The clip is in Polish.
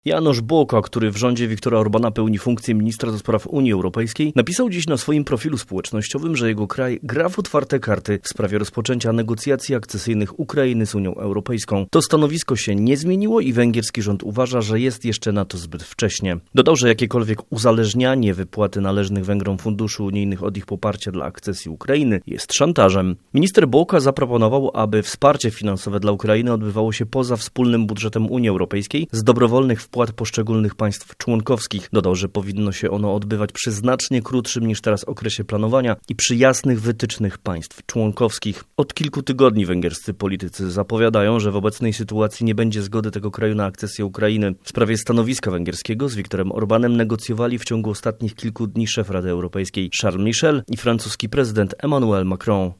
Janusz Bołka, który w rządzie Viktora Orbána pełni funkcję ministra do spraw Unii Europejskiej, napisał dziś na swoim profilu społecznościowym, że jego kraj gra w otwarte karty w sprawie rozpoczęcia negocjacji akcesyjnych Ukrainy z Unią Europejską. To stanowisko się nie zmieniło i węgierski rząd uważa, że jest jeszcze na to zbyt wcześnie. Dodał, że jakiekolwiek uzależnianie wypłaty należnych Węgrom funduszy unijnych od ich poparcia dla akcesji Ukrainy jest szantażem. Minister Bołka zaproponował, aby wsparcie finansowe dla Ukrainy odbywało się poza wspólnym budżetem Unii Europejskiej z dobrowolnych wpłat poszczególnych państw członkowskich. Dodał, że powinno się ono odbywać przy znacznie krótszym niż teraz okresie planowania i przy jasnych wytycznych państw członkowskich. Od kilku tygodni węgierscy politycy zapowiadają, że w obecnej sytuacji nie będzie zgody tego kraju na akcesję Ukrainy. W sprawie stanowiska węgierskiego z Viktorem Orbánem negocjowali w ciągu ostatnich kilku dni szef Rady Europejskiej Charles Michel i francuski prezydent Emmanuel Macron.